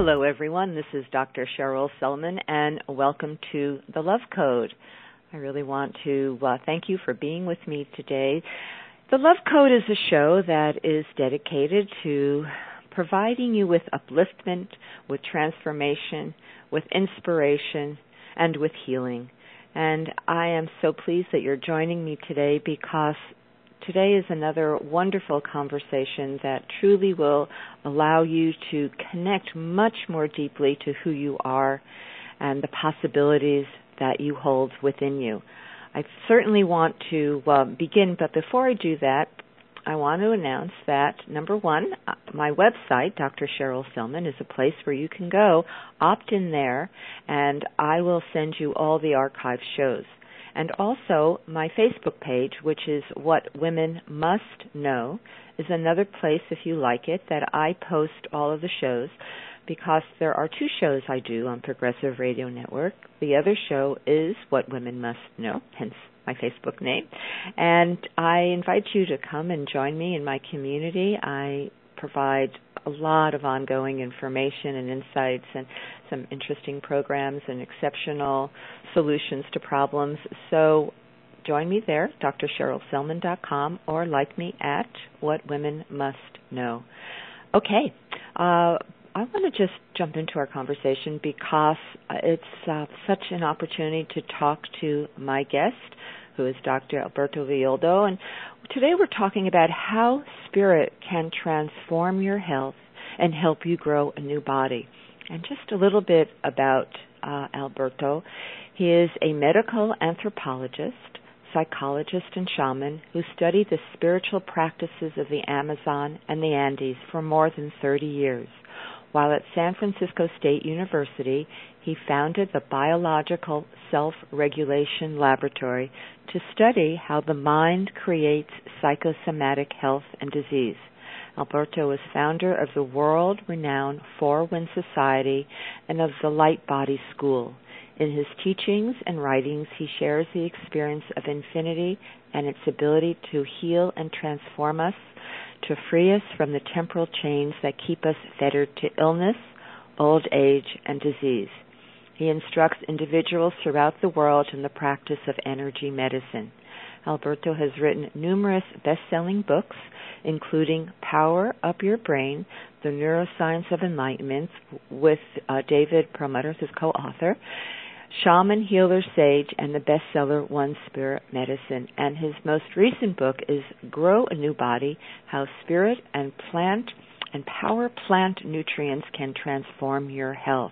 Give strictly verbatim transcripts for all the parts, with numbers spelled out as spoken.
Hello, everyone. This is Doctor Cheryl Selman, and welcome to The Love Code. I really want to uh, thank you for being with me today. The Love Code is a show that is dedicated to providing you with upliftment, with transformation, with inspiration, and with healing. And I am so pleased that you're joining me today because today is another wonderful conversation that truly will allow you to connect much more deeply to who you are and the possibilities that you hold within you. I certainly want to uh, begin, but before I do that, I want to announce that, number one, my website, Doctor Cheryl Selman, is a place where you can go, opt in there, and I will send you all the archive shows. And also, my Facebook page, which is What Women Must Know, is another place, if you like it, that I post all of the shows, because there are two shows I do on Progressive Radio Network. The other show is What Women Must Know, hence my Facebook name. And I invite you to come and join me in my community. I provide a lot of ongoing information and insights and some interesting programs and exceptional solutions to problems. So join me there, D R cheryl selman dot com, or like me at What Women Must Know. Okay, uh, I want to just jump into our conversation because it's uh, such an opportunity to talk to my guest, who is Doctor Alberto Villoldo. And today we're talking about how spirit can transform your health and help you grow a new body. And just a little bit about uh, Alberto. He is a medical anthropologist, psychologist, and shaman who studied the spiritual practices of the Amazon and the Andes for more than thirty years. While at San Francisco State University, he founded the Biological Self-Regulation Laboratory to study how the mind creates psychosomatic health and disease. Alberto is founder of the world-renowned Four Winds Society and of the Light Body School. In his teachings and writings, he shares the experience of infinity and its ability to heal and transform us, to free us from the temporal chains that keep us fettered to illness, old age, and disease. He instructs individuals throughout the world in the practice of energy medicine. Alberto has written numerous best-selling books, including Power Up Your Brain, The Neuroscience of Enlightenment, with uh, David Perlmutter, his co-author, Shaman, Healer, Sage, and the bestseller One Spirit Medicine. And his most recent book is Grow a New Body, How Spirit and Plant and Power Plant Nutrients Can Transform Your Health.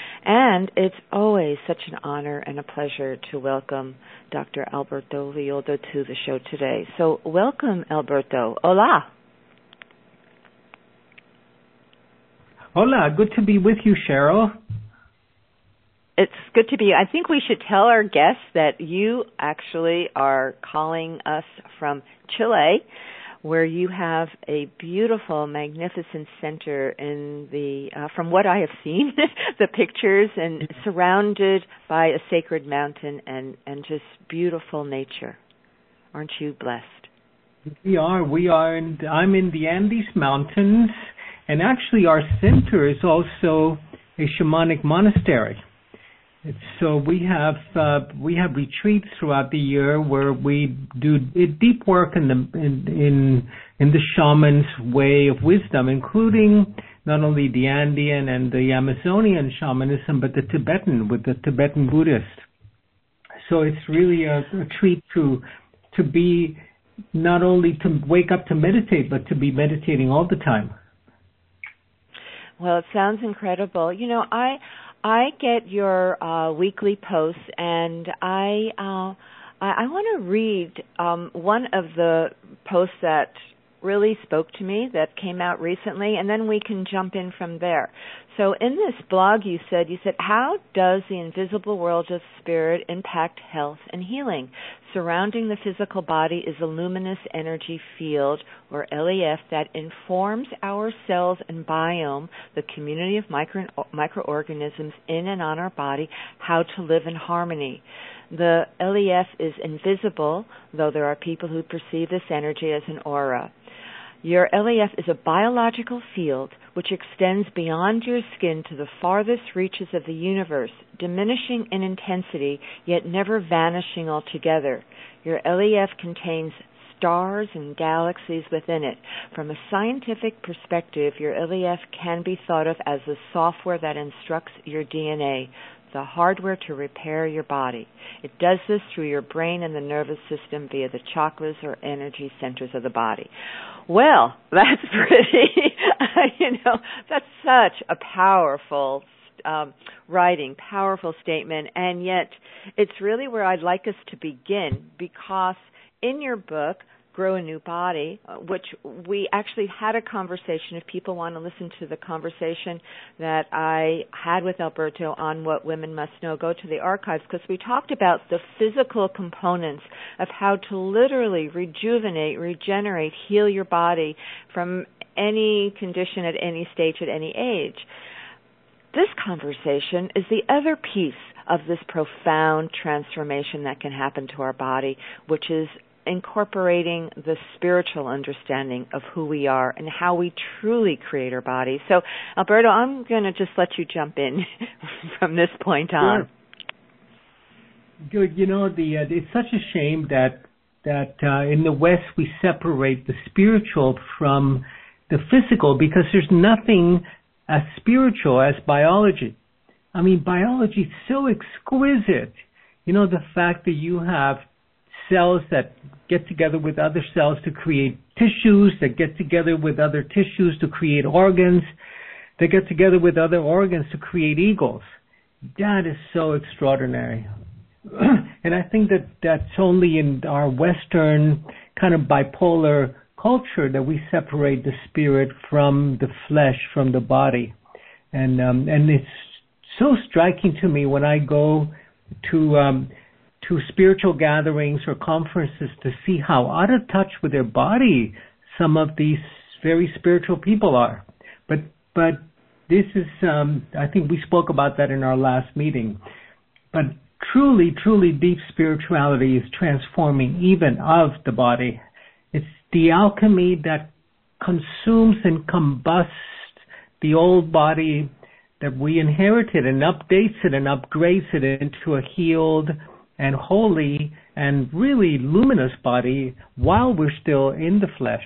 And it's always such an honor and a pleasure to welcome Doctor Alberto Villoldo to the show today. So welcome, Alberto. Hola. Hola, good to be with you, Cheryl. It's good to be. I think we should tell our guests that you actually are calling us from Chile, where you have a beautiful, magnificent center in the, uh, from what I have seen, the pictures, and surrounded by a sacred mountain and, and just beautiful nature. Aren't you blessed? We are. We are. In, I'm in the Andes Mountains, and actually our center is also a shamanic monastery. It's, so we have uh, we have retreats throughout the year where we do deep work in the in, in in the shaman's way of wisdom, including not only the Andean and the Amazonian shamanism, but the Tibetan with the Tibetan Buddhist. So it's really a, a treat to to be not only to wake up to meditate, but to be meditating all the time. Well, it sounds incredible. You know, I. I get your uh, weekly posts, and I uh, I, I want to read um, one of the posts that really spoke to me that came out recently, and then we can jump in from there. So in this blog you said, you said, how does the invisible world of spirit impact health and healing? Surrounding the physical body is a luminous energy field, or L E F, that informs our cells and biome, the community of micro, microorganisms in and on our body, how to live in harmony. The L E F is invisible, though there are people who perceive this energy as an aura. Your L A F is a biological field which extends beyond your skin to the farthest reaches of the universe, diminishing in intensity, yet never vanishing altogether. Your L A F contains stars and galaxies within it. From a scientific perspective, your L A F can be thought of as the software that instructs your D N A, the hardware to repair your body. It does this through your brain and the nervous system via the chakras or energy centers of the body. Well, that's pretty, you know, that's such a powerful um, writing, powerful statement, and yet it's really where I'd like us to begin, because in your book, Grow a New Body, which we actually had a conversation, if people want to listen to the conversation that I had with Alberto on What Women Must Know, go to the archives, because we talked about the physical components of how to literally rejuvenate, regenerate, heal your body from any condition at any stage, at any age. This conversation is the other piece of this profound transformation that can happen to our body, which is incorporating the spiritual understanding of who we are and how we truly create our body. So, Alberto, I'm going to just let you jump in from this point on. Sure. Good. You know, the uh, it's such a shame that that uh, in the West we separate the spiritual from the physical, because there's nothing as spiritual as biology. I mean, biology is so exquisite. You know, the fact that you have cells that get together with other cells to create tissues, that get together with other tissues to create organs, that get together with other organs to create eagles. That is so extraordinary. And I think that that's only in our Western kind of bipolar culture that we separate the spirit from the flesh, from the body. And um, and it's so striking to me when I go to um, to spiritual gatherings or conferences to see how out of touch with their body some of these very spiritual people are. But but this is, um, I think we spoke about that in our last meeting. But truly, truly deep spirituality is transforming even of the body. It's the alchemy that consumes and combusts the old body that we inherited and updates it and upgrades it into a healed and holy and really luminous body while we're still in the flesh.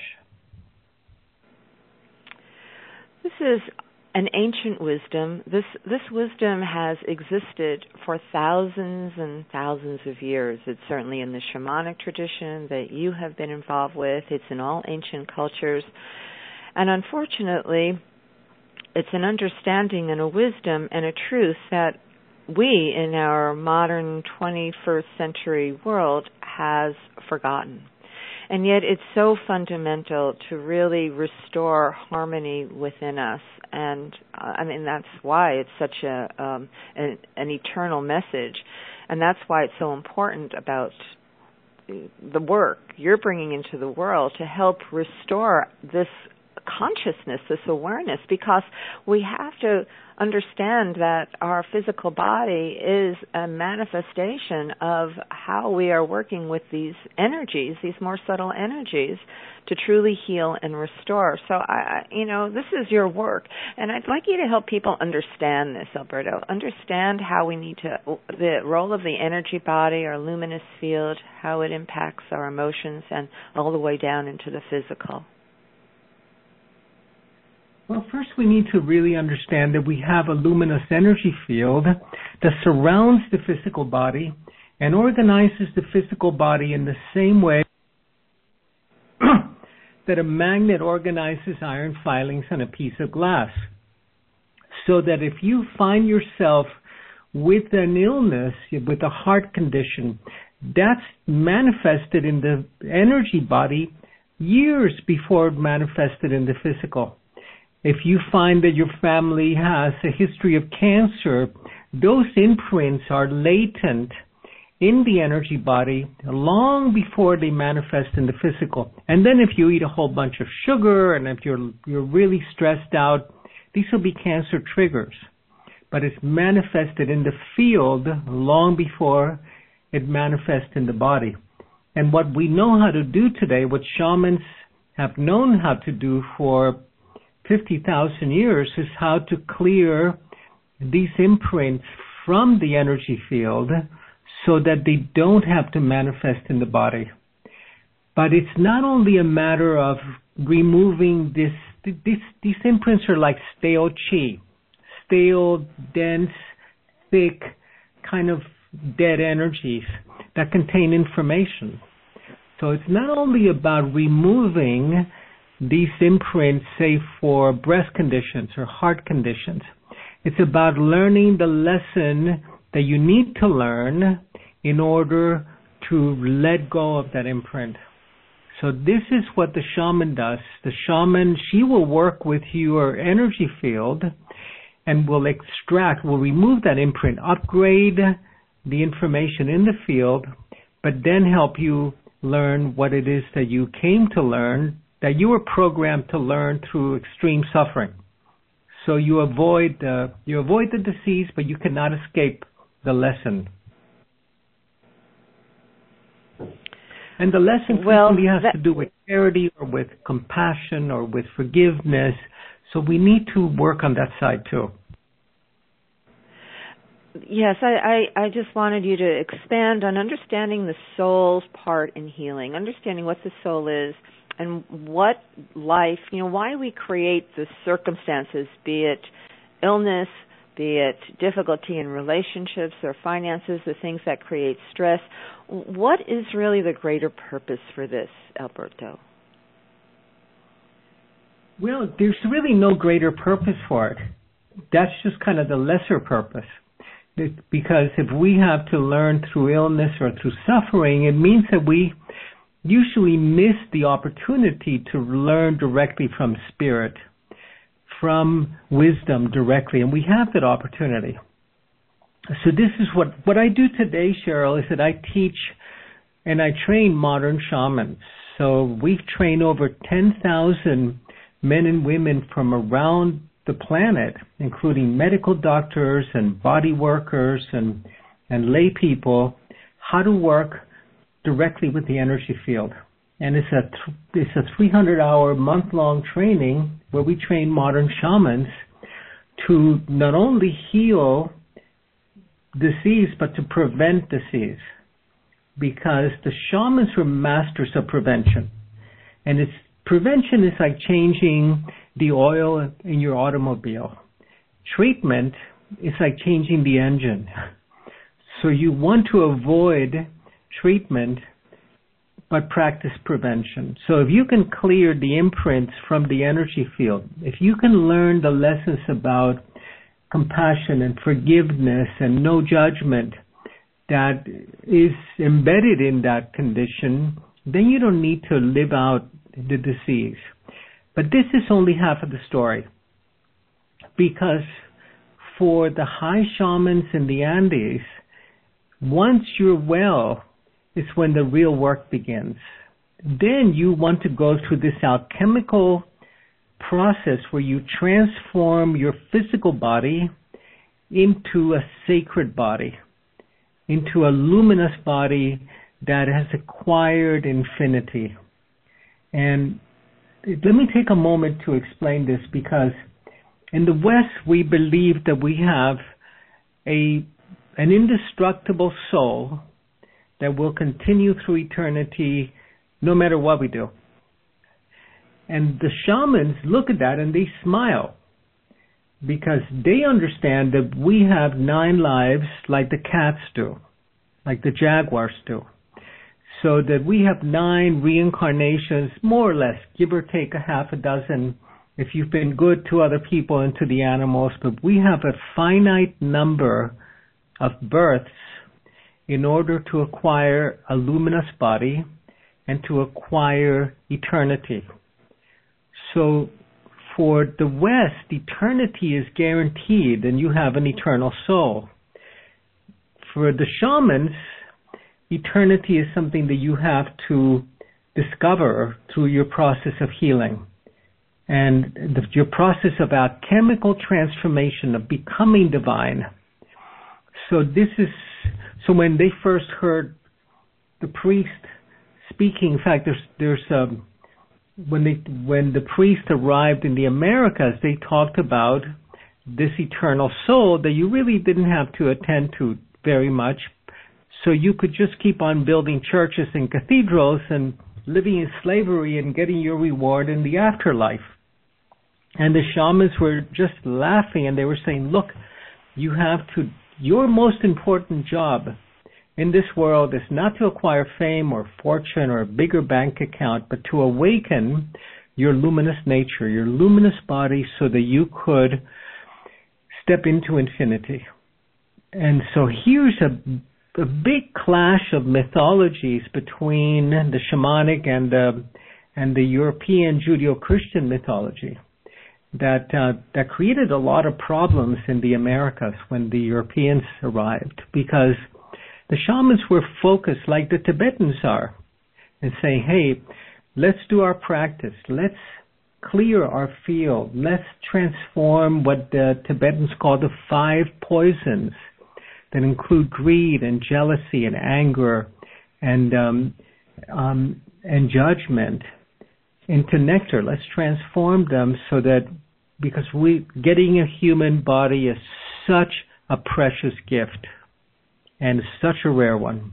This is an ancient wisdom. This this wisdom has existed for thousands and thousands of years. It's certainly in the shamanic tradition that you have been involved with. It's in all ancient cultures. And unfortunately, it's an understanding and a wisdom and a truth that we in our modern twenty-first century world has forgotten. And yet it's so fundamental to really restore harmony within us. And uh, I mean, that's why it's such a um, an, an eternal message. And that's why it's so important about the work you're bringing into the world to help restore this consciousness, this awareness, because we have to understand that our physical body is a manifestation of how we are working with these energies, these more subtle energies, to truly heal and restore. So, I, you know, this is your work, and I'd like you to help people understand this, Alberto. Understand how we need to, the role of the energy body, our luminous field, how it impacts our emotions, and all the way down into the physical. Well, first we need to really understand that we have a luminous energy field that surrounds the physical body and organizes the physical body in the same way that a magnet organizes iron filings on a piece of glass. So that if you find yourself with an illness, with a heart condition, that's manifested in the energy body years before it manifested in the physical. If you find that your family has a history of cancer, those imprints are latent in the energy body long before they manifest in the physical. And then if you eat a whole bunch of sugar and if you're you're really stressed out, these will be cancer triggers. But it's manifested in the field long before it manifests in the body. And what we know how to do today, what shamans have known how to do for fifty thousand years is how to clear these imprints from the energy field so that they don't have to manifest in the body. But it's not only a matter of removing this, this these imprints are like stale chi, stale, dense, thick, kind of dead energies that contain information. So it's not only about removing these imprints, say for breast conditions or heart conditions. It's about learning the lesson that you need to learn in order to let go of that imprint. So this is what the shaman does. The shaman, she will work with your energy field and will extract, will remove that imprint, upgrade the information in the field, but then help you learn what it is that you came to learn, that you were programmed to learn through extreme suffering. So you avoid uh, you avoid the disease, but you cannot escape the lesson. And the lesson well, frequently has that, to do with charity or with compassion or with forgiveness. So we need to work on that side too. Yes, I, I, I just wanted you to expand on understanding the soul's part in healing, understanding what the soul is and what life, you know, why we create the circumstances, be it illness, be it difficulty in relationships or finances, the things that create stress. What is really the greater purpose for this, Alberto? Well, there's really no greater purpose for it. That's just kind of the lesser purpose. Because if we have to learn through illness or through suffering, it means that we usually miss the opportunity to learn directly from spirit, from wisdom directly, and we have that opportunity. So this is what, what I do today, Cheryl, is that I teach and I train modern shamans. So we've trained over ten thousand men and women from around the planet, including medical doctors and body workers and, and lay people, how to work directly with the energy field. And it's a th- it's a three hundred hour month-long training where we train modern shamans to not only heal disease but to prevent disease, because the shamans are masters of prevention. And it's prevention is like changing the oil in your automobile. Treatment is like changing the engine. So you want to avoid treatment but practice prevention. So if you can clear the imprints from the energy field, if you can learn the lessons about compassion and forgiveness and no judgment that is embedded in that condition, then you don't need to live out the disease. But this is only half of the story, because for the high shamans in the Andes, once you're well, it's when the real work begins. Then you want to go through this alchemical process where you transform your physical body into a sacred body, into a luminous body that has acquired infinity. And let me take a moment to explain this, because in the West we believe that we have a an indestructible soul that will continue through eternity no matter what we do. And the shamans look at that and they smile, because they understand that we have nine lives like the cats do, like the jaguars do. So that we have nine reincarnations, more or less, give or take a half a dozen, if you've been good to other people and to the animals. But we have a finite number of births in order to acquire a luminous body and to acquire eternity. So for the West, eternity is guaranteed and you have an eternal soul. For the shamans, eternity is something that you have to discover through your process of healing and the, your process of alchemical transformation, of becoming divine. So this is, so when they first heard the priest speaking, in fact, there's there's um, when they when the priest arrived in the Americas, they talked about this eternal soul that you really didn't have to attend to very much. So you could just keep on building churches and cathedrals and living in slavery and getting your reward in the afterlife. And the shamans were just laughing, and they were saying, look, you have to, your most important job in this world is not to acquire fame or fortune or a bigger bank account, but to awaken your luminous nature, your luminous body, so that you could step into infinity. And so here's a, a big clash of mythologies between the shamanic and the, and the European Judeo-Christian mythology that uh, that created a lot of problems in the Americas when the Europeans arrived, because the shamans were focused like the Tibetans are and saying, hey, let's do our practice. Let's clear our field. Let's transform what the Tibetans call the five poisons that include greed and jealousy and anger and um, um, and judgment into nectar. Let's transform them so that, because we getting a human body is such a precious gift and such a rare one.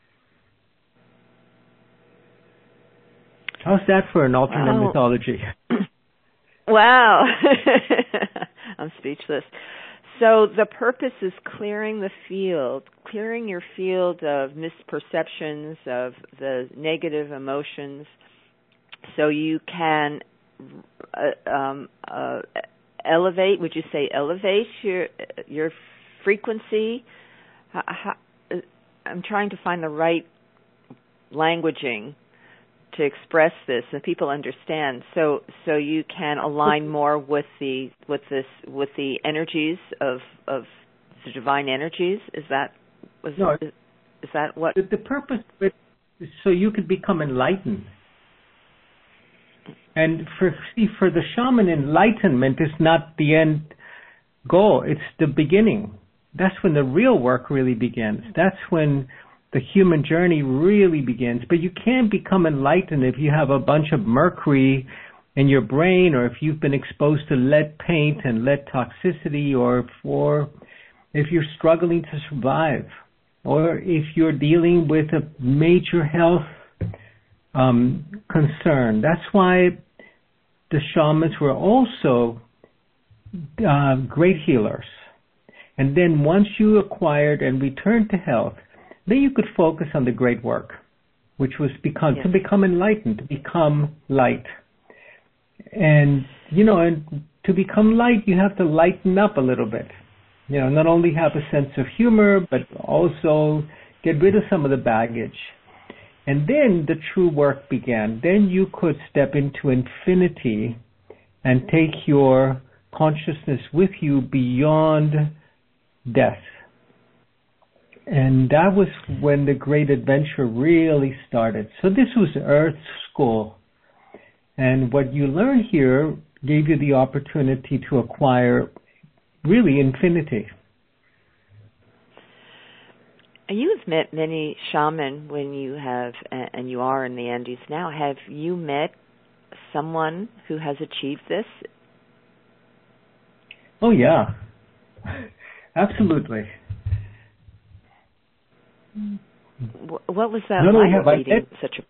How's that for an alternate wow. mythology? Wow. I'm speechless. So the purpose is clearing the field, clearing your field of misperceptions, of the negative emotions, so you can uh, um, uh, elevate, would you say elevate your your frequency? How, how, I'm trying to find the right languaging to express this so people understand. So so you can align more with the with this with the energies of of the divine energies. Is that was no, is, is that what the, the purpose of it is so you could become enlightened. And for see, for the shaman, enlightenment is not the end goal. It's the beginning. That's when the real work really begins. That's when the human journey really begins. But you can't become enlightened if you have a bunch of mercury in your brain, or if you've been exposed to lead paint and lead toxicity, or for if you're struggling to survive, or if you're dealing with a major health um, concern. That's why the shamans were also uh, great healers. And then once you acquired and returned to health, then you could focus on the great work, which was become, yes. to become enlightened, to become light. And, you know, and to become light, you have to lighten up a little bit. You know, not only have a sense of humor, but also get rid of some of the baggage. And then the true work began. Then you could step into infinity and take your consciousness with you beyond death. And that was when the great adventure really started. So this was Earth School. And what you learned here gave you the opportunity to acquire really infinity. You have met many shaman when you have, and you are in the Andes now. Have you met someone who has achieved this? Oh, yeah. Absolutely. What was that Not like, have I leading met, such a...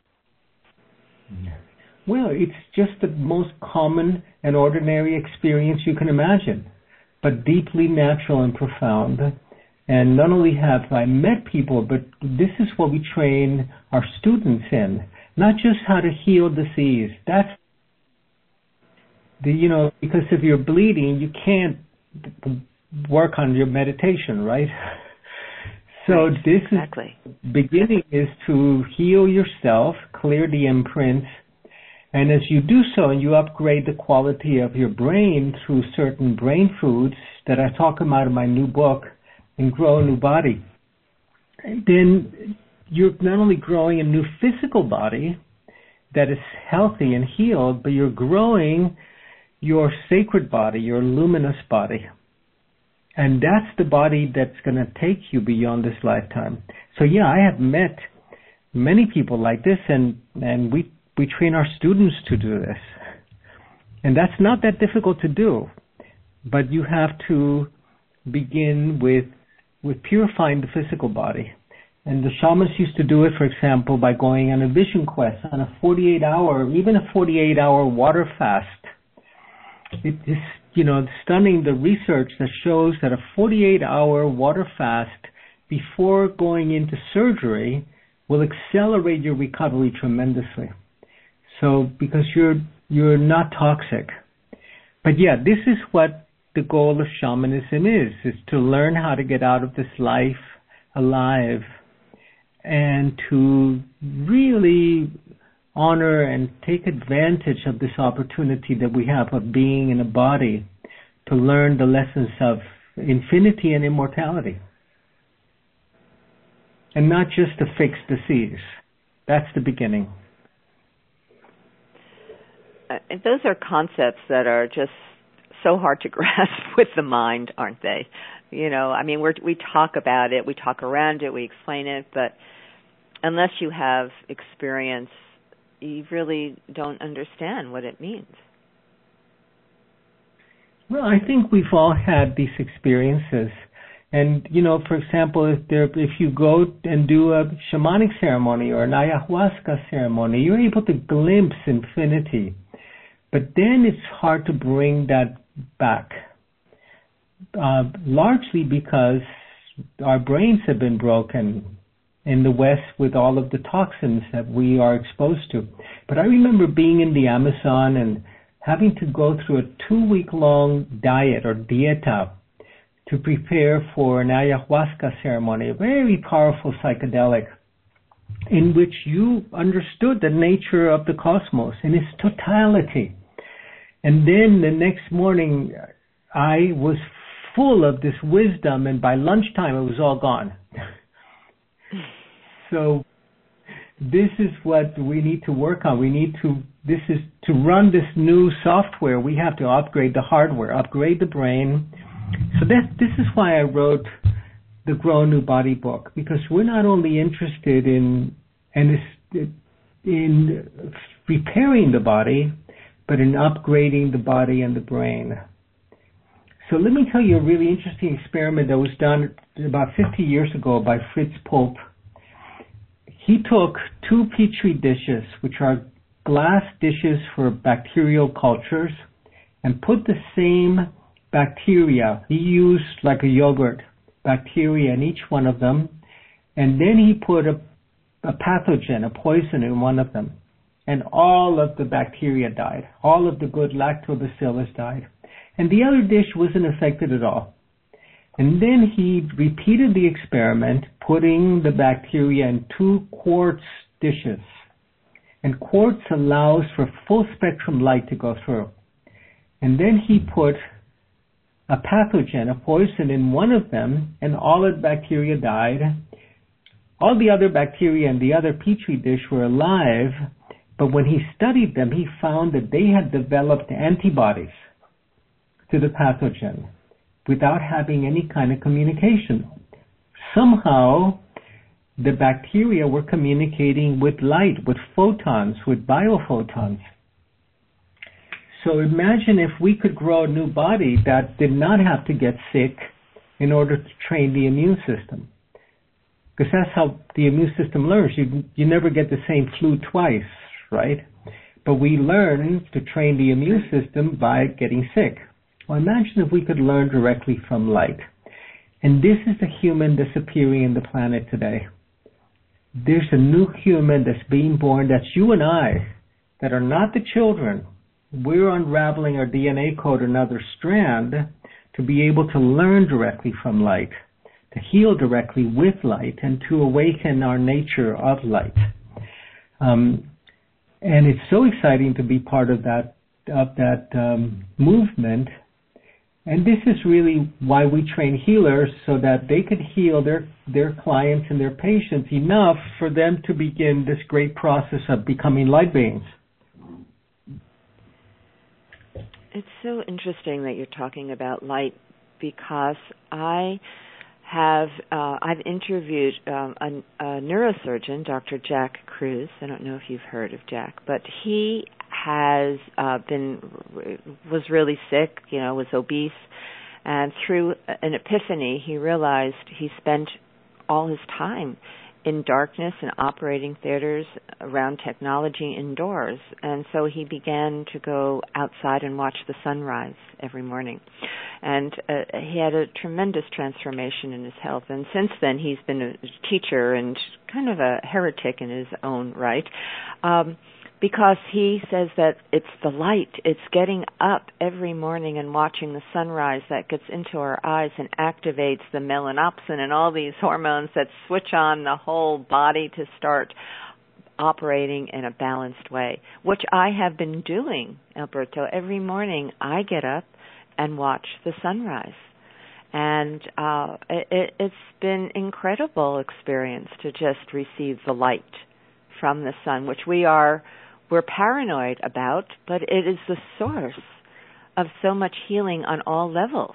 Well, it's just the most common and ordinary experience you can imagine, but deeply natural and profound. And not only have I met people, but this is what we train our students in. Not just how to heal disease. That's the, you know, because if you're bleeding, you can't work on your meditation, right? So right, this exactly. is, beginning is to heal yourself, clear the imprints, and as you do so, and you upgrade the quality of your brain through certain brain foods that I talk about in my new book, and grow a new body, then you're not only growing a new physical body that is healthy and healed, but you're growing your sacred body, your luminous body. And that's the body that's going to take you beyond this lifetime. So yeah, I have met many people like this, and, and we we train our students to do this. And that's not that difficult to do. But you have to begin with with purifying the physical body. And the shamans used to do it, for example, by going on a vision quest, on a forty-eight hour, even a forty-eight hour water fast. It is, you know, stunning the research that shows that a forty-eight hour water fast before going into surgery will accelerate your recovery tremendously. So, because you're you're not toxic. But yeah, this is what the goal of shamanism is, is to learn how to get out of this life alive and to really honor and take advantage of this opportunity that we have of being in a body to learn the lessons of infinity and immortality. And not just to fix disease. That's the beginning. Uh, those are concepts that are just so hard to grasp with the mind, aren't they? You know, I mean, we're, we talk about it, we talk around it, we explain it, but unless you have experience, you really don't understand what it means. Well, I think we've all had these experiences. And, you know, for example, if there, if you go and do a shamanic ceremony or an ayahuasca ceremony, you're able to glimpse infinity. But then it's hard to bring that back, uh, largely because our brains have been broken in the West with all of the toxins that we are exposed to. But I remember being in the Amazon and having to go through a two-week-long diet or dieta to prepare for an ayahuasca ceremony, a very powerful psychedelic, in which you understood the nature of the cosmos in its totality. And then the next morning, I was full of this wisdom, and by lunchtime, it was all gone. So this is what we need to work on. We need to, this is to run this new software, we have to upgrade the hardware, upgrade the brain. So that, this is why I wrote the Grow a New Body book, because we're not only interested in, and in repairing the body, but in upgrading the body and the brain. So let me tell you a really interesting experiment that was done about fifty years ago by Fritz Pulp. He took two petri dishes, which are glass dishes for bacterial cultures, and put the same bacteria, he used like a yogurt, bacteria in each one of them, and then he put a, a pathogen, a poison in one of them. And all of the bacteria died. All of the good lactobacillus died. And the other dish wasn't affected at all. And then he repeated the experiment, putting the bacteria in two quartz dishes. And quartz allows for full spectrum light to go through. And then he put a pathogen, a poison in one of them, and all of the bacteria died. All the other bacteria in the other petri dish were alive, but when he studied them, he found that they had developed antibodies to the pathogen without having any kind of communication. Somehow, the bacteria were communicating with light, with photons, with biophotons. So imagine if we could grow a new body that did not have to get sick in order to train the immune system. Because that's how the immune system learns. You, you never get the same flu twice, right? But we learn to train the immune system by getting sick. Well, imagine if we could learn directly from light. And this is the human that's appearing in the planet today. There's a new human that's being born, that's you and I, that are not the children. We're unraveling our D N A code, another strand, to be able to learn directly from light, to heal directly with light, and to awaken our nature of light. Um, and it's so exciting to be part of that of that um, movement. And this is really why we train healers, so that they could heal their, their clients and their patients enough for them to begin this great process of becoming light beings. It's so interesting that you're talking about light, because I have, uh, I've interviewed um, a, a neurosurgeon, Doctor Jack Kruse. I don't know if you've heard of Jack, but he has uh, been, was really sick, you know, was obese, and through an epiphany, he realized he spent all his time in darkness and operating theaters around technology indoors. And so he began to go outside and watch the sunrise every morning. And uh, he had a tremendous transformation in his health. And since then, he's been a teacher and kind of a heretic in his own right. Um, because he says that it's the light, it's getting up every morning and watching the sunrise that gets into our eyes and activates the melanopsin and all these hormones that switch on the whole body to start operating in a balanced way, which I have been doing, Alberto. Every morning I get up and watch the sunrise. And uh, it, it's been an incredible experience to just receive the light from the sun, which we are We're paranoid about, but it is the source of so much healing on all levels.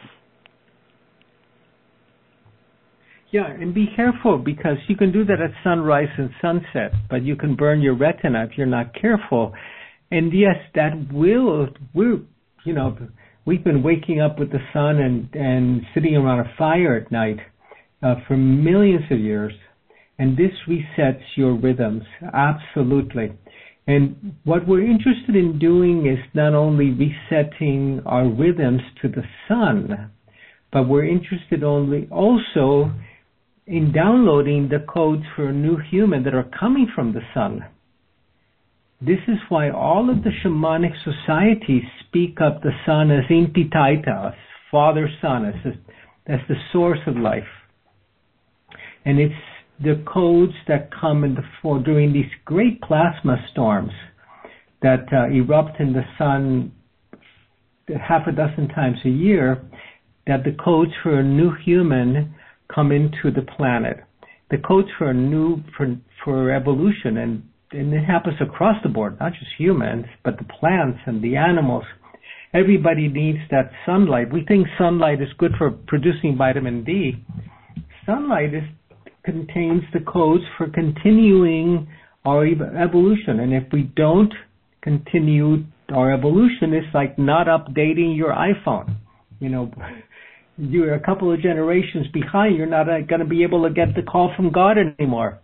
Yeah, and be careful, because you can do that at sunrise and sunset, but you can burn your retina if you're not careful. And yes, that will, we're, you know, we've been waking up with the sun and, and sitting around a fire at night uh, for millions of years. And this resets your rhythms, absolutely. And what we're interested in doing is not only resetting our rhythms to the sun, but we're interested only also in downloading the codes for a new human that are coming from the sun. This is why all of the shamanic societies speak of the sun as Inti Taita, as Father Sun, as, a, as the source of life. And it's the codes that come in the for during these great plasma storms that uh, erupt in the sun half a dozen times a year, that the codes for a new human come into the planet. The codes for a new for for evolution, and, and it happens across the board, not just humans, but the plants and the animals. Everybody needs that sunlight. We think sunlight is good for producing vitamin D. Sunlight is contains the codes for continuing our evolution. And if we don't continue our evolution, it's like not updating your iPhone. You know, you're a couple of generations behind. You're not uh, going to be able to get the call from God anymore.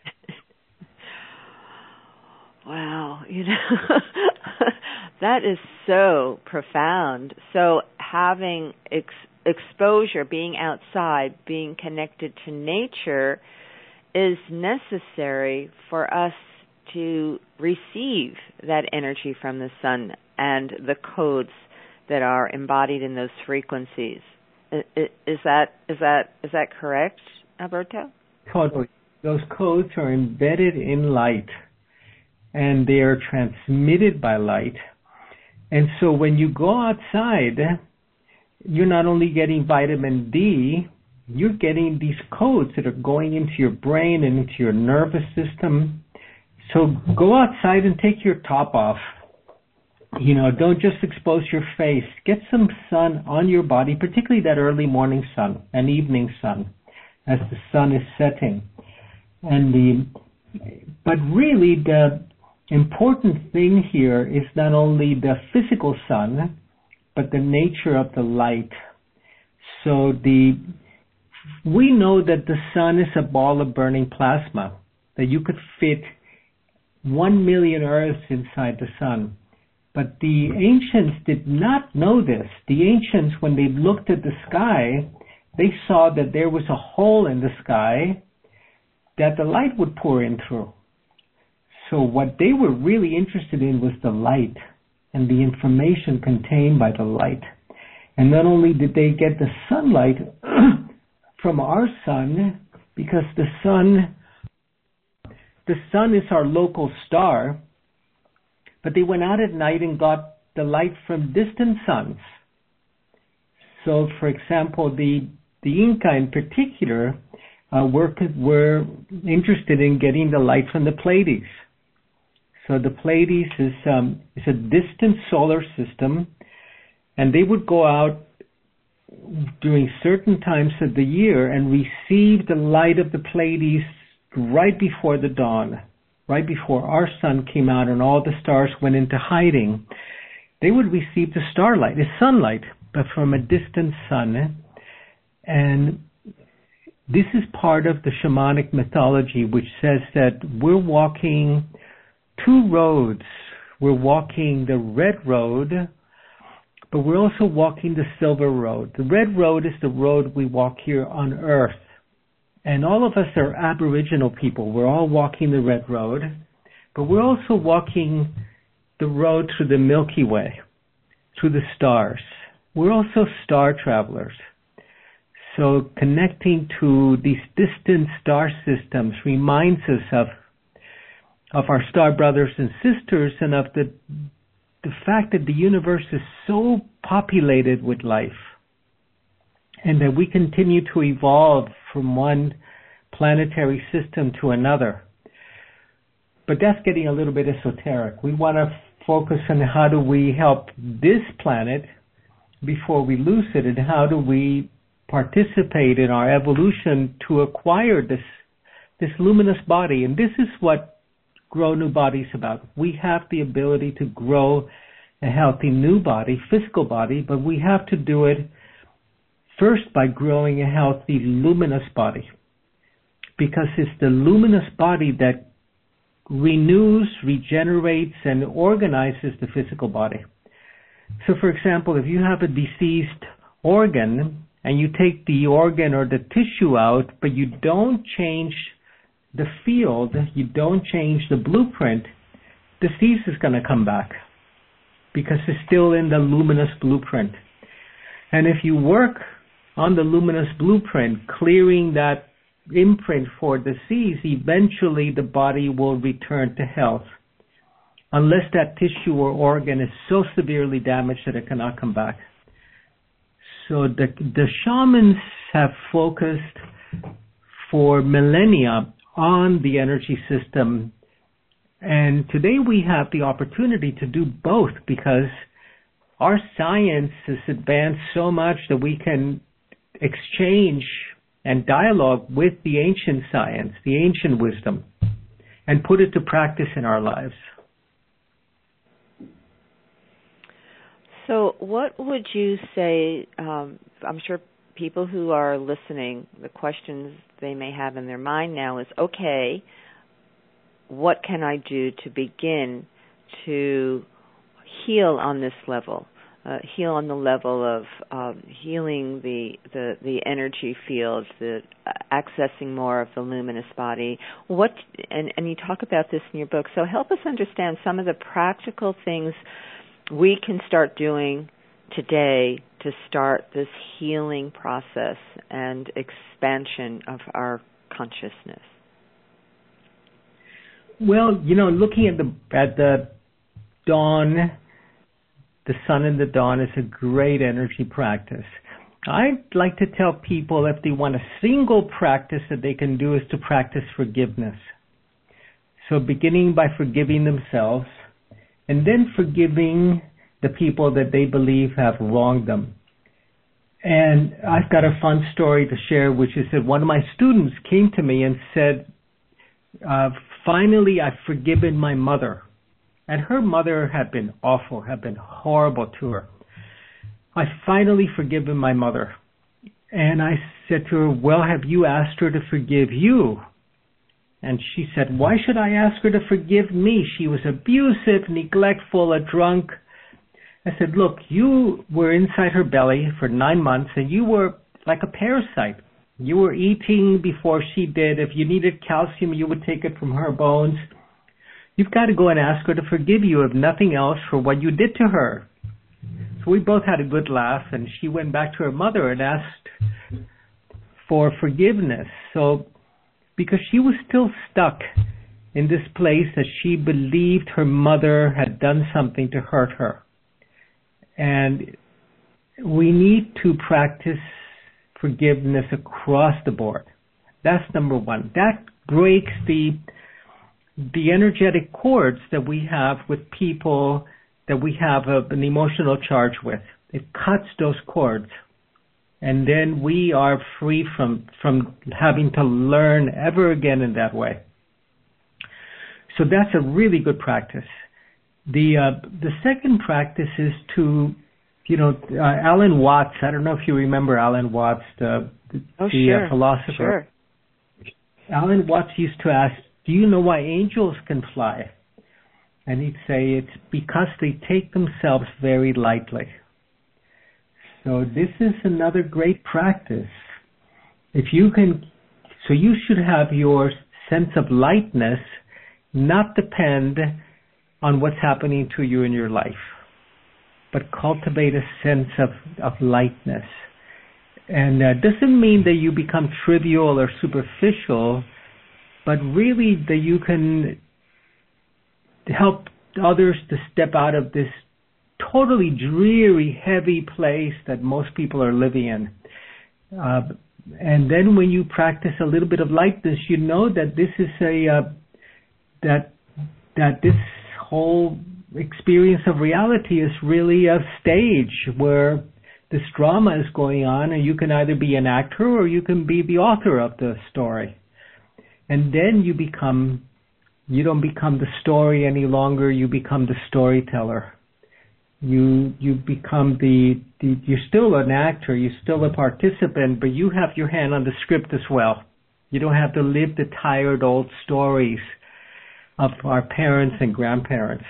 Wow, you know, that is so profound. So having ex- exposure, being outside, being connected to nature is necessary for us to receive that energy from the sun and the codes that are embodied in those frequencies. Is that is that is that correct, Alberto? Totally. Those codes are embedded in light, and they are transmitted by light. And so when you go outside, you're not only getting vitamin D, you're getting these codes that are going into your brain and into your nervous system. So go outside and take your top off. You know, don't just expose your face. Get some sun on your body, particularly that early morning sun and evening sun as the sun is setting. And the, but really the important thing here is not only the physical sun, but the nature of the light. So the we know that the sun is a ball of burning plasma, that you could fit one million Earths inside the sun. But the ancients did not know this. The ancients, when they looked at the sky, they saw that there was a hole in the sky that the light would pour in through. So what they were really interested in was the light and the information contained by the light. And not only did they get the sunlight from our sun, because the sun, the sun is our local star, but they went out at night and got the light from distant suns. So, for example, the the Inca in particular uh, were were interested in getting the light from the Pleiades. So the Pleiades is um, is a distant solar system, and they would go out during certain times of the year and receive the light of the Pleiades right before the dawn, right before our sun came out and all the stars went into hiding, they would receive the starlight, the sunlight, but from a distant sun. And this is part of the shamanic mythology, which says that we're walking two roads. We're walking the red road, but we're also walking the silver road. The red road is the road we walk here on Earth. And all of us are Aboriginal people. We're all walking the red road, but we're also walking the road through the Milky Way, through the stars. We're also star travelers. So connecting to these distant star systems reminds us of of our star brothers and sisters and of the the fact that the universe is so populated with life and that we continue to evolve from one planetary system to another. But that's getting a little bit esoteric. We want to focus on how do we help this planet before we lose it, and how do we participate in our evolution to acquire this this luminous body. And this is what Grow New Body is about. We have the ability to grow a healthy new body, physical body, but we have to do it first by growing a healthy luminous body, because it's the luminous body that renews, regenerates, and organizes the physical body. So, for example, if you have a deceased organ and you take the organ or the tissue out, but you don't change the field, you don't change the blueprint, disease is going to come back because it's still in the luminous blueprint. And if you work on the luminous blueprint, clearing that imprint for disease, eventually the body will return to health, unless that tissue or organ is so severely damaged that it cannot come back. So the, the shamans have focused for millennia on the energy system. And today we have the opportunity to do both, because our science has advanced so much that we can exchange and dialogue with the ancient science, the ancient wisdom, and put it to practice in our lives. So what would you say, um, I'm sure people who are listening, the questions they may have in their mind now is, okay, what can I do to begin to heal on this level, uh, heal on the level of um, healing the, the, the energy field, the uh, accessing more of the luminous body. What and, and you talk about this in your book, so help us understand some of the practical things we can start doing today to start this healing process and expansion of our consciousness. Well, you know, looking at the at the dawn, the sun in the dawn is a great energy practice. I'd like to tell people, if they want a single practice that they can do, is to practice forgiveness. So beginning by forgiving themselves, and then forgiving the people that they believe have wronged them. And I've got a fun story to share, which is that one of my students came to me and said, uh, finally, I've forgiven my mother. And her mother had been awful, had been horrible to her. I finally forgiven my mother. And I said to her, well, have you asked her to forgive you? And she said, why should I ask her to forgive me? She was abusive, neglectful, a drunk. I said, look, you were inside her belly for nine months and you were like a parasite. You were eating before she did. If you needed calcium, you would take it from her bones. You've got to go and ask her to forgive you, if nothing else, for what you did to her. So we both had a good laugh, and she went back to her mother and asked for forgiveness. So, because she was still stuck in this place that she believed her mother had done something to hurt her. And we need to practice forgiveness across the board. That's number one. That breaks the the energetic cords that we have with people that we have a, an emotional charge with. It cuts those cords. and then we are free from from having to learn ever again in that way. So that's a really good practice. The uh, the second practice is to, you know, uh, Alan Watts. I don't know if you remember Alan Watts, the, oh, the sure. uh, philosopher. Sure. Alan Watts used to ask, "Do you know why angels can fly?" And he'd say it's because they take themselves very lightly. So this is another great practice. If you can, so you should have your sense of lightness not depend on what's happening to you in your life, but cultivate a sense of, of lightness. And that doesn't mean that you become trivial or superficial, but really that you can help others to step out of this totally dreary, heavy place that most people are living in. Uh, and then when you practice a little bit of lightness, you know that this is a uh, that that this whole experience of reality is really a stage where this drama is going on, and you can either be an actor or you can be the author of the story. And then you become, you don't become the story any longer, you become the storyteller. You you become the, the, you're still an actor, you're still a participant, but you have your hand on the script as well. You don't have to live the tired old stories of our parents and grandparents.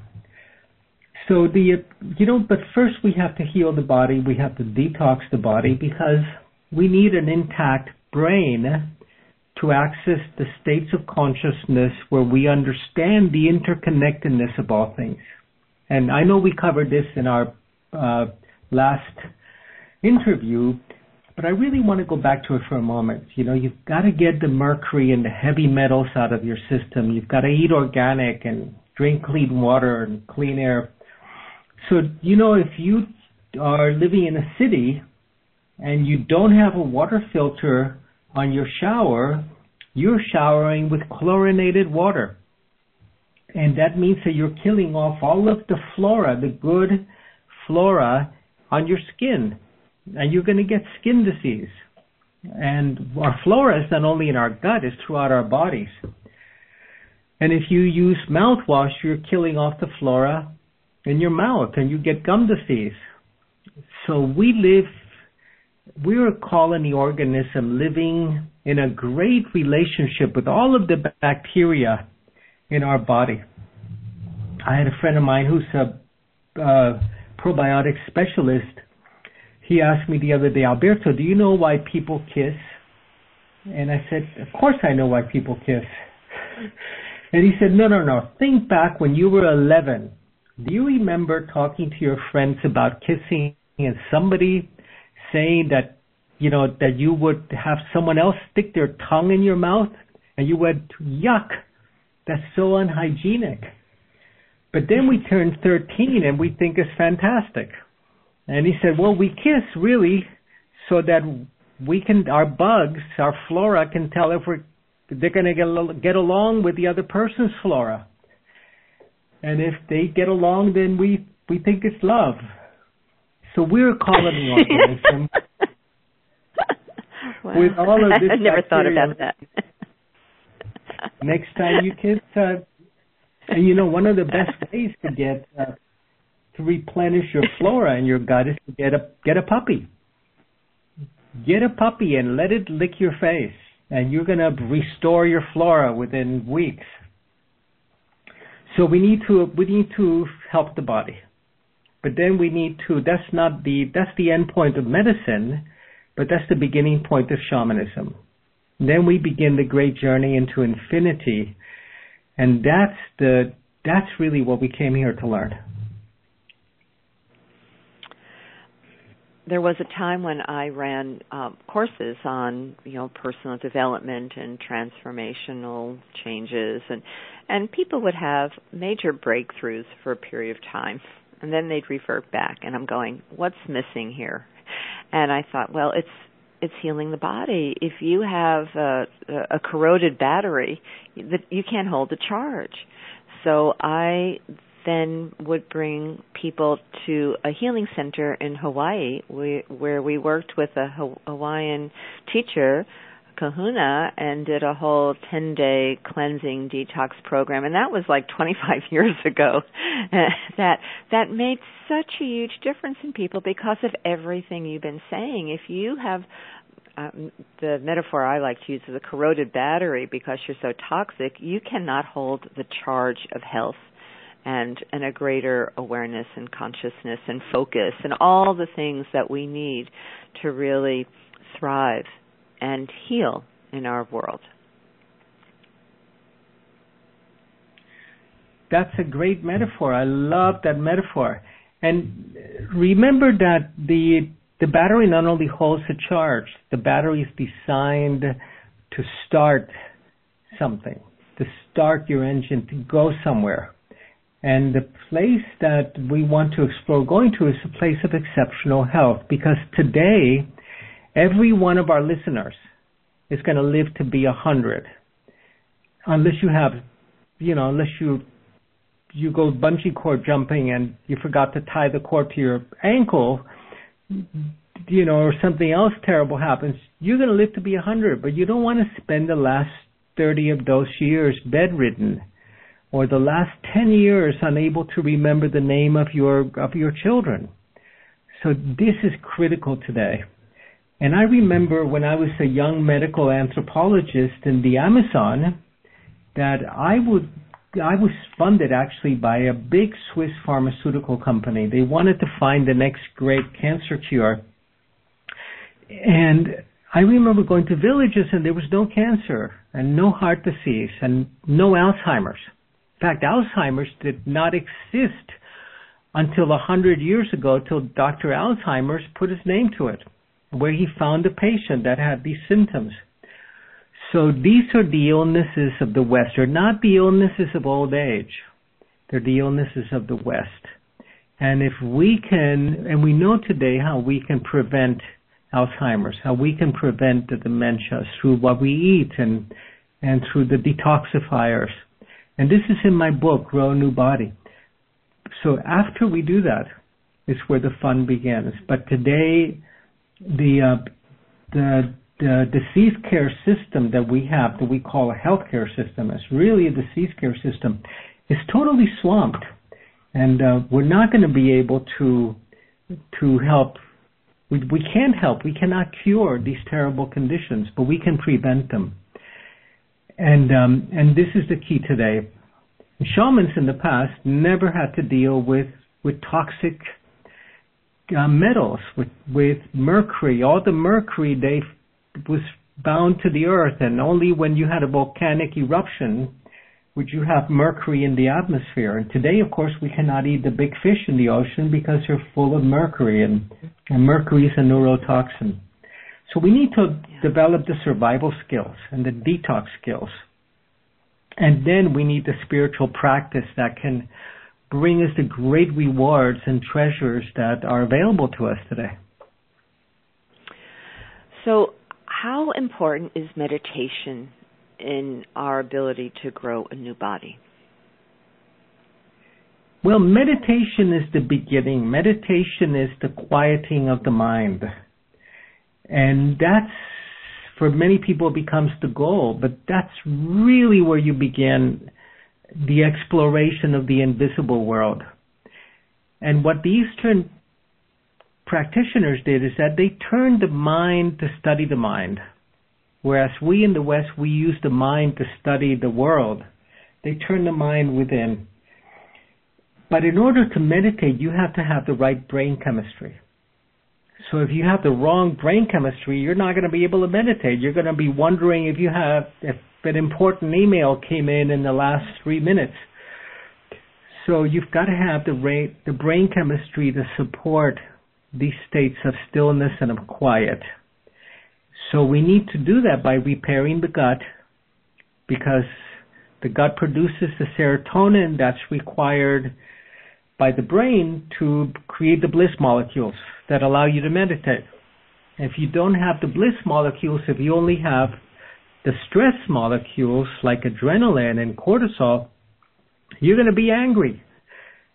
So the, you know, but first we have to heal the body, we have to detox the body, because we need an intact brain to access the states of consciousness where we understand the interconnectedness of all things. And I know we covered this in our uh, last interview, but I really want to go back to it for a moment. You know, you've got to get the mercury and the heavy metals out of your system. You've got to eat organic and drink clean water and clean air. So, you know, if you are living in a city and you don't have a water filter on your shower, you're showering with chlorinated water. And that means that you're killing off all of the flora, the good flora on your skin. And you're going to get skin disease. And our flora is not only in our gut, it's throughout our bodies. And if you use mouthwash, you're killing off the flora in your mouth, and you get gum disease. So we live, we're a colony organism living in a great relationship with all of the bacteria in our body. I had a friend of mine who's a uh, probiotic specialist. He asked me the other day, Alberto, do you know why people kiss? And I said, of course I know why people kiss. And he said, no, no, no. Think back when you were eleven. Do you remember talking to your friends about kissing and somebody saying that, you know, that you would have someone else stick their tongue in your mouth? And you went, yuck, that's so unhygienic. But then we turn thirteen and we think it's fantastic. And he said, well, we kiss really so that we can, our bugs, our flora can tell if we're, they're going to get, get along with the other person's flora. And if they get along, then we, we think it's love. So we're a colony organism. Wow. With all of this I never bacteria. thought about that. Next time you kiss, uh, and you know, one of the best ways to get, uh, to replenish your flora in your gut is to get a, get a puppy. Get a puppy and let it lick your face, and you're going to restore your flora within weeks. So we need to we need to help the body, but then we need to. That's not the that's the end point of medicine, but that's the beginning point of shamanism. And then we begin the great journey into infinity, and that's the that's really what we came here to learn. There was a time when I ran um, courses on, you know, personal development and transformational changes, and and people would have major breakthroughs for a period of time, and then they'd revert back, and I'm going, what's missing here? And I thought, well, it's it's healing the body. If you have a, a corroded battery, that you can't hold the charge. So I then would bring people to a healing center in Hawaii, we, where we worked with a Hawaiian teacher, Kahuna, and did a whole ten-day cleansing detox program, and that was like twenty-five years ago. that that made such a huge difference in people because of everything you've been saying. If you have um, the metaphor I like to use is a corroded battery because you're so toxic, you cannot hold the charge of health and and a greater awareness and consciousness and focus and all the things that we need to really thrive and heal in our world. That's a great metaphor. I love that metaphor. And remember that the the battery not only holds a charge, the battery is designed to start something, to start your engine, to go somewhere. And the place that we want to explore going to is a place of exceptional health, because today every one of our listeners is going to live to be a hundred, unless you have, you know, unless you you go bungee cord jumping and you forgot to tie the cord to your ankle, you know, or something else terrible happens. You're going to live to be a hundred, but you don't want to spend the last thirty of those years bedridden, or the last ten years unable to remember the name of your of your children. So this is critical today. And I remember when I was a young medical anthropologist in the Amazon that I would I was funded actually by a big Swiss pharmaceutical company. They wanted to find the next great cancer cure. And I remember going to villages and there was no cancer and no heart disease and no Alzheimer's. In fact, Alzheimer's did not exist until a hundred years ago, till Doctor Alzheimer's put his name to it, where he found a patient that had these symptoms. So these are the illnesses of the West. They're not the illnesses of old age. They're the illnesses of the West. And if we can, and we know today how we can prevent Alzheimer's, how we can prevent the dementia through what we eat and and through the detoxifiers. And this is in my book, Grow a New Body. So after we do that, is where the fun begins. But today, the uh, the the disease care system that we have, that we call a healthcare system, is really a disease care system, is totally swamped, and uh, we're not going to be able to to help. We we can't help. We cannot cure these terrible conditions, but we can prevent them. And um, and this is the key today. Shamans in the past never had to deal with with toxic uh, metals, with with mercury. All the mercury they was bound to the earth, and only when you had a volcanic eruption would you have mercury in the atmosphere. And today, of course, we cannot eat the big fish in the ocean because they're full of mercury, and, and mercury is a neurotoxin. So we need to yeah. develop the survival skills and the detox skills. And then we need the spiritual practice that can bring us the great rewards and treasures that are available to us today. So how important is meditation in our ability to grow a new body? Well, meditation is the beginning. Meditation is the quieting of the mind. And that's, for many people, becomes the goal, but that's really where you begin the exploration of the invisible world. And what the Eastern practitioners did is that they turned the mind to study the mind, whereas we in the West, we use the mind to study the world. They turn the mind within. But in order to meditate, you have to have the right brain chemistry. So if you have the wrong brain chemistry, you're not going to be able to meditate. You're going to be wondering if you have, if an important email came in in the last three minutes. So you've got to have the, ra- the brain chemistry to support these states of stillness and of quiet. So we need to do that by repairing the gut, because the gut produces the serotonin that's required by the brain to create the bliss molecules that allow you to meditate. If you don't have the bliss molecules, if you only have the stress molecules like adrenaline and cortisol, you're going to be angry.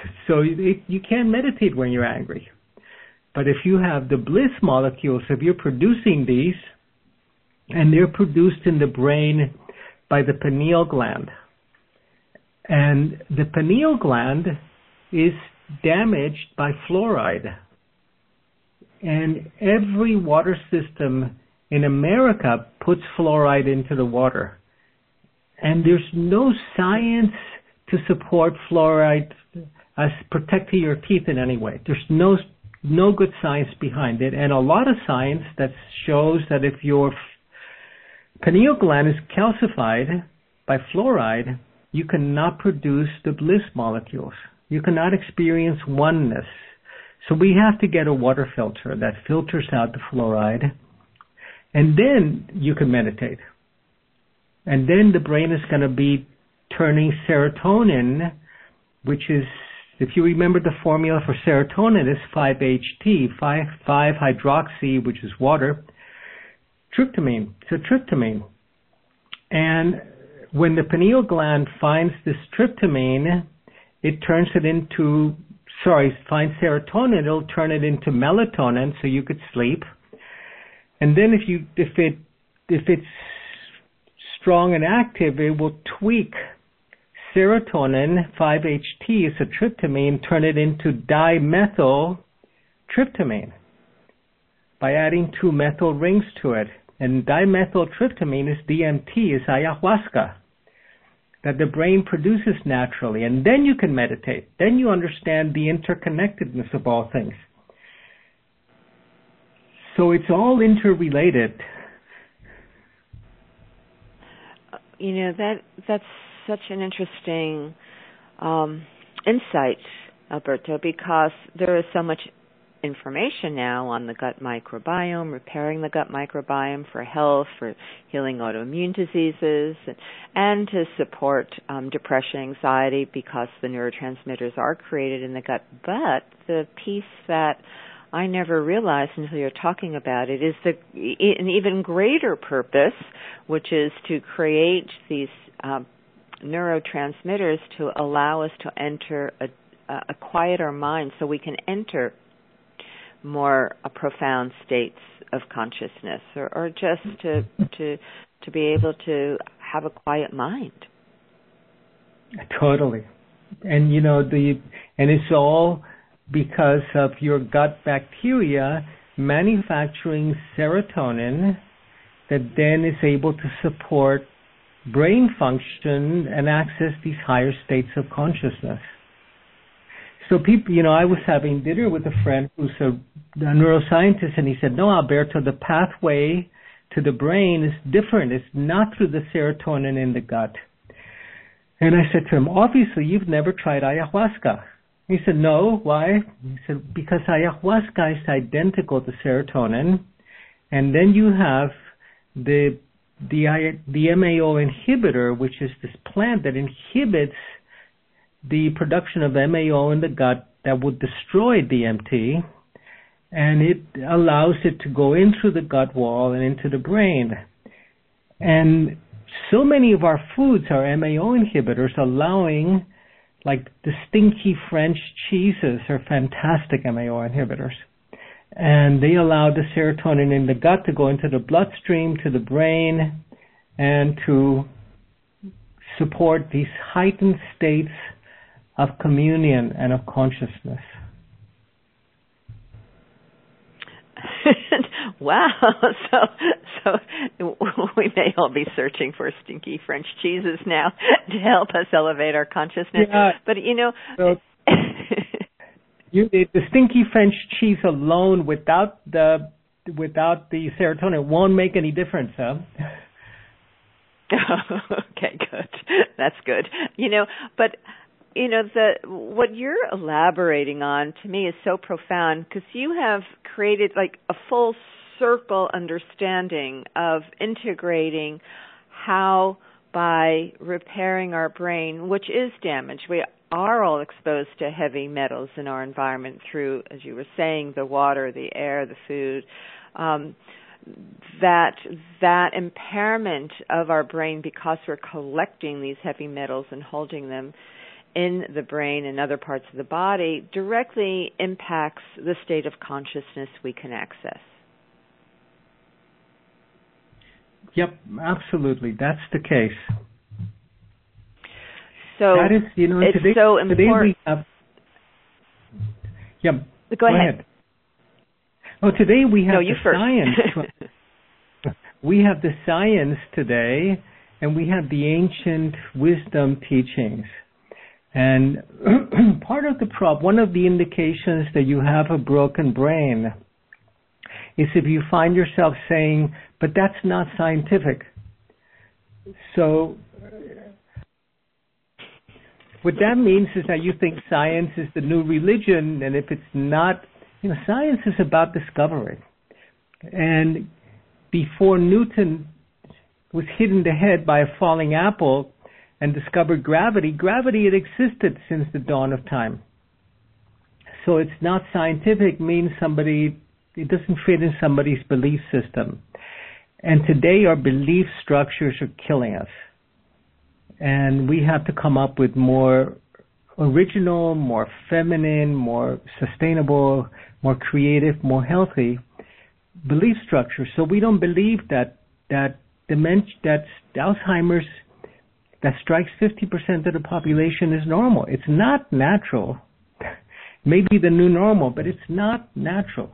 So it, you can't meditate when you're angry. But if you have the bliss molecules, if you're producing these, and they're produced in the brain by the pineal gland, and the pineal gland is damaged by fluoride. And every water system in America puts fluoride into the water. And there's no science to support fluoride as protecting your teeth in any way. There's no no good science behind it. And a lot of science that shows that if your pineal gland is calcified by fluoride, you cannot produce the bliss molecules. You cannot experience oneness. So we have to get a water filter that filters out the fluoride, and then you can meditate. And then the brain is going to be turning serotonin, which is, if you remember the formula for serotonin, is five H T, five hydroxy, which is water, tryptamine. So tryptamine. And when the pineal gland finds this tryptamine, it turns it into, sorry, finds serotonin, it'll turn it into melatonin so you could sleep. And then if you, if it, if it's strong and active, it will tweak serotonin, five H T is a tryptamine, turn it into dimethyltryptamine by adding two methyl rings to it. And dimethyltryptamine is D M T, is ayahuasca, that the brain produces naturally. And then you can meditate. Then you understand the interconnectedness of all things. So it's all interrelated. You know, that that's such an interesting um, insight, Alberto, because there is so much information now on the gut microbiome, repairing the gut microbiome for health, for healing autoimmune diseases, and, and to support um, depression, anxiety, because the neurotransmitters are created in the gut. But the piece that I never realized until you're talking about it is the an even greater purpose, which is to create these um, neurotransmitters to allow us to enter a, a quiet our mind so we can enter more uh, profound states of consciousness, or, or just to to to be able to have a quiet mind. Totally. And you know the and it's all because of your gut bacteria manufacturing serotonin that then is able to support brain function and access these higher states of consciousness. So people, you know, I was having dinner with a friend who's a, a neuroscientist, and he said, no, Alberto, the pathway to the brain is different. It's not through the serotonin in the gut. And I said to him, obviously, you've never tried ayahuasca. He said, no, why? He said, because ayahuasca is identical to serotonin, and then you have the the the M A O inhibitor, which is this plant that inhibits the production of M A O in the gut that would destroy D M T, and it allows it to go in through the gut wall and into the brain. And so many of our foods are M A O inhibitors, allowing, like the stinky French cheeses are fantastic M A O inhibitors. And they allow the serotonin in the gut to go into the bloodstream, to the brain, and to support these heightened states of communion and of consciousness. Wow. So so we may all be searching for stinky French cheeses now to help us elevate our consciousness. Yeah. But, you know... So, you, the stinky French cheese alone without the without the serotonin won't make any difference, huh? Okay, good. That's good. You know, but... You know, the what you're elaborating on to me is so profound, because you have created like a full circle understanding of integrating how by repairing our brain, which is damaged. We are all exposed to heavy metals in our environment through, as you were saying, the water, the air, the food. Um, that that impairment of our brain because we're collecting these heavy metals and holding them in the brain and other parts of the body directly impacts the state of consciousness we can access. Yep, absolutely. That's the case. So that is, you know, it's today, so today important. we have. Yeah, go, go ahead. ahead. Oh, today we have no, you the first. science. We have the science today, and we have the ancient wisdom teachings. And part of the problem, one of the indications that you have a broken brain is if you find yourself saying, but that's not scientific. So what that means is that you think science is the new religion, and if it's not, you know, science is about discovery. And before Newton was hit in the head by a falling apple and discovered gravity, gravity had existed since the dawn of time. So it's not scientific means somebody, it doesn't fit in somebody's belief system. And today our belief structures are killing us. And we have to come up with more original, more feminine, more sustainable, more creative, more healthy belief structures. So we don't believe that that dementia, that Alzheimer's that strikes fifty percent of the population is normal. It's not natural. Maybe the new normal, but it's not natural.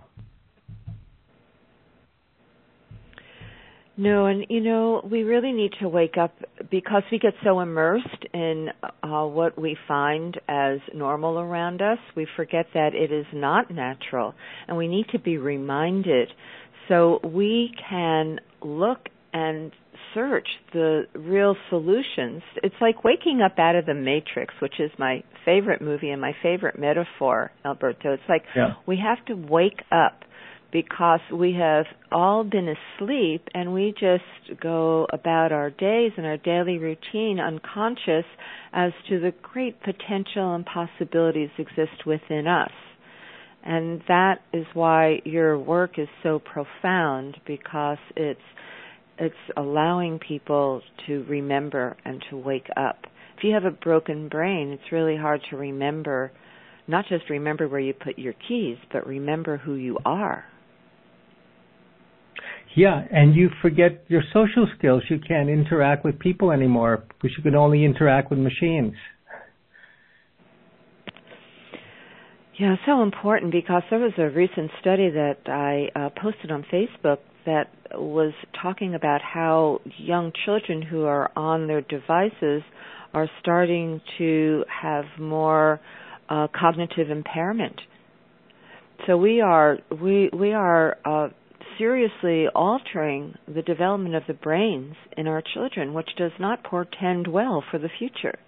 No, and you know, we really need to wake up because we get so immersed in uh, what we find as normal around us. We forget that it is not natural, and we need to be reminded so we can look and search the real solutions. It's like waking up out of the Matrix, which is my favorite movie and my favorite metaphor, Alberto. It's like yeah. we have to wake up, because we have all been asleep and we just go about our days and our daily routine unconscious as to the great potential and possibilities exist within us. And that is why your work is so profound, because it's it's allowing people to remember and to wake up. If you have a broken brain, it's really hard to remember, not just remember where you put your keys, but remember who you are. Yeah, and you forget your social skills. You can't interact with people anymore because you can only interact with machines. Yeah, so important, because there was a recent study that I uh, posted on Facebook that was talking about how young children who are on their devices are starting to have more uh, cognitive impairment. So we are we we are uh, seriously altering the development of the brains in our children, which does not portend well for the future.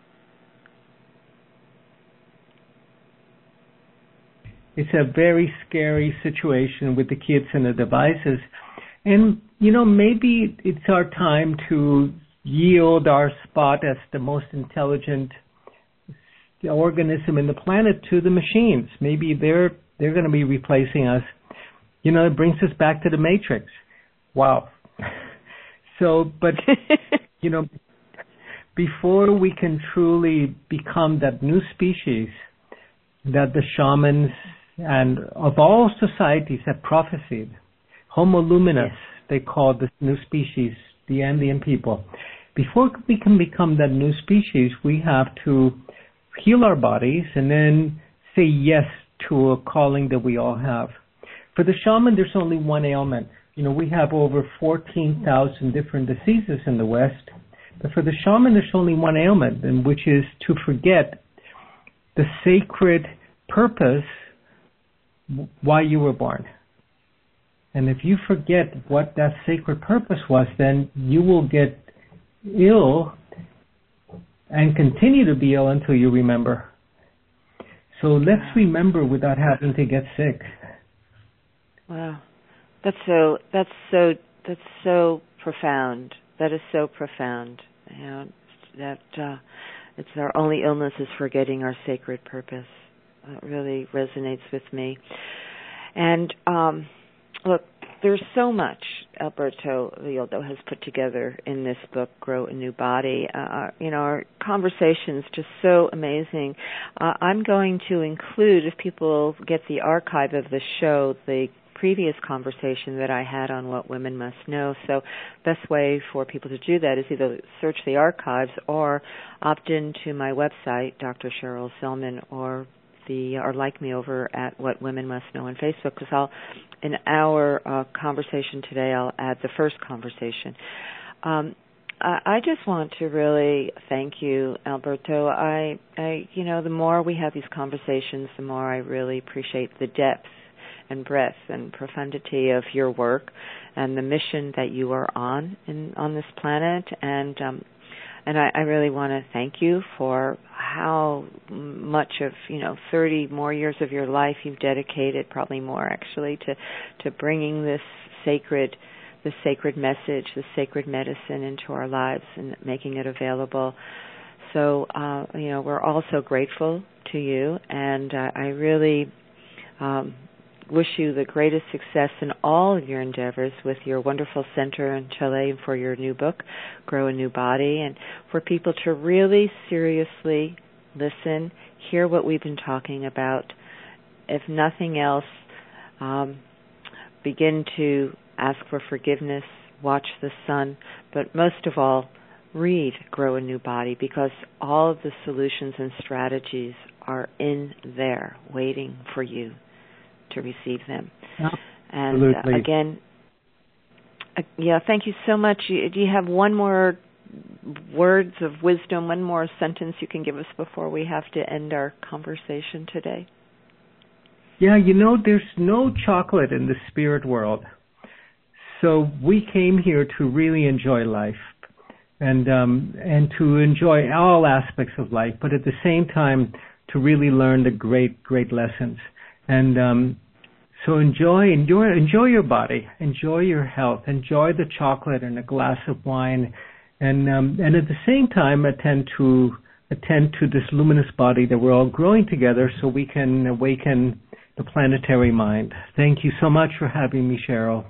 It's a very scary situation with the kids and the devices. And, you know, maybe it's our time to yield our spot as the most intelligent organism in the planet to the machines. Maybe they're they're going to be replacing us. You know, it brings us back to the Matrix. Wow. So, but, you know, before we can truly become that new species that the shamans and of all societies have prophesied, Homo luminous, yes. they call this new species, the Andean people. Before we can become that new species, we have to heal our bodies and then say yes to a calling that we all have. For the shaman, there's only one ailment. You know, we have over fourteen thousand different diseases in the West. But for the shaman, there's only one ailment, and which is to forget the sacred purpose why you were born. And if you forget what that sacred purpose was, then you will get ill and continue to be ill until you remember. So let's remember without having to get sick. Wow, that's so that's so that's so profound. That is so profound. You know, that uh, it's our only illness is forgetting our sacred purpose. It really resonates with me. And um, look, there's so much Alberto Villoldo has put together in this book, Grow a New Body. Uh, you know, our conversation's just so amazing. Uh, I'm going to include, if people get the archive of the show, the previous conversation that I had on what women must know. So best way for people to do that is either search the archives or opt into my website, Doctor Cheryl Sellman, or the or like me over at What Women Must Know on Facebook, because I'll, in our uh, conversation today, I'll add the first conversation. Um, I, I just want to really thank you, Alberto. I, I, you know, the more we have these conversations, the more I really appreciate the depth and breadth and profundity of your work and the mission that you are on in, on this planet. And um, and I, I really want to thank you for how much of, you know, thirty more years of your life you've dedicated, probably more actually, to to bringing this sacred, the sacred message, the sacred medicine into our lives and making it available. So, uh, you know, we're all so grateful to you, and uh, I really um, wish you the greatest success in all of your endeavors with your wonderful center in Chile and for your new book, Grow a New Body, and for people to really seriously listen, hear what we've been talking about. If nothing else, um, begin to ask for forgiveness, watch the sun, but most of all, read Grow a New Body, because all of the solutions and strategies are in there waiting for you to receive them. Absolutely. And uh, again, uh, yeah, thank you so much. You, do you have one more words of wisdom, one more sentence you can give us before we have to end our conversation today? Yeah, you know, there's no chocolate in the spirit world. So we came here to really enjoy life and um, and to enjoy all aspects of life, but at the same time to really learn the great, great lessons. And um, so enjoy, enjoy, enjoy your body, enjoy your health, enjoy the chocolate and a glass of wine, and um, and at the same time attend to attend to this luminous body that we're all growing together, so we can awaken the planetary mind. Thank you so much for having me, Cheryl.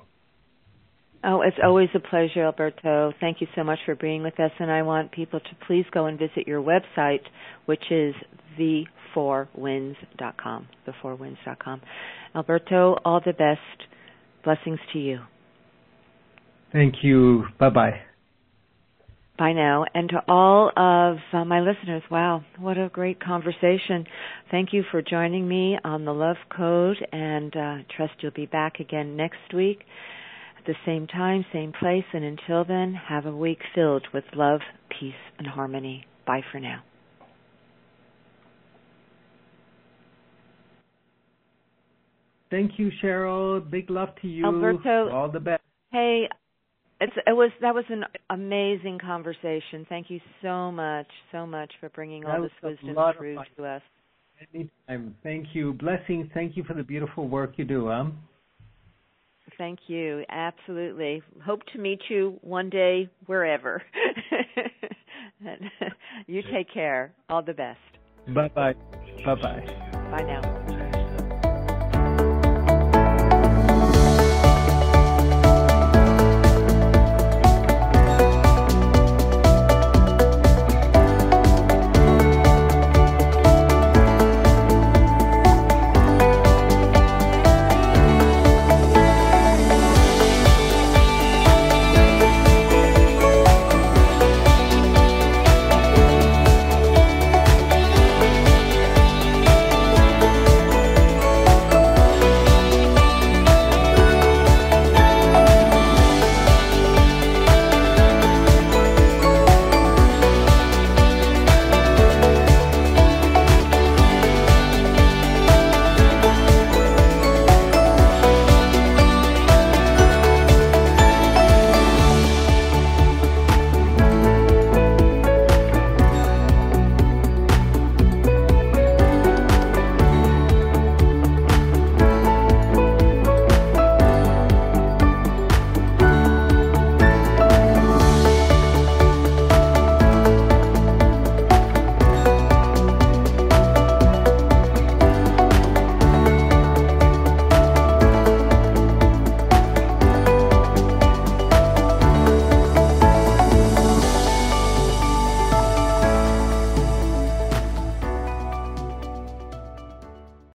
Oh, it's always a pleasure, Alberto. Thank you so much for being with us, and I want people to please go and visit your website, which is the four winds dot com, the four winds dot com. Alberto, all the best. Blessings to you. Thank you. Bye-bye. Bye now. And to all of uh, my listeners, wow, what a great conversation. Thank you for joining me on the Love Code, and uh, trust you'll be back again next week at the same time, same place. And until then, have a week filled with love, peace, and harmony. Bye for now. Thank you, Cheryl. Big love to you. Alberto, all the best. Hey, it's, it was that was an amazing conversation. Thank you so much, so much for bringing all this wisdom through to us. Anytime. Thank you. Blessings. Thank you for the beautiful work you do, huh? Thank you. Absolutely. Hope to meet you one day wherever. You take care. All the best. Bye-bye. Bye-bye. Bye now.